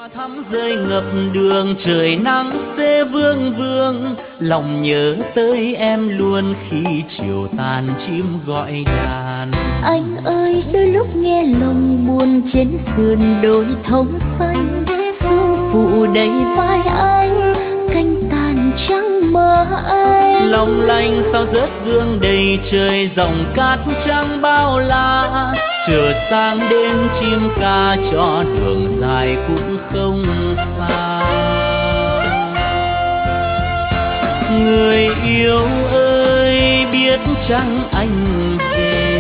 Thắm rơi ngập đường trời nắng sẽ vương vương, lòng nhớ tới em luôn khi chiều tàn chim gọi đàn. Anh ơi đôi lúc nghe lòng buồn trên sườn đồi thông xanh, sương phủ đầy vai anh, cánh tàn trắng mơ anh. Long lanh sao rớt gương đầy trời, dòng cát trắng bao la, chờ sang đêm chim ca cho đường dài cũng không xa. Người yêu ơi biết chăng anh về,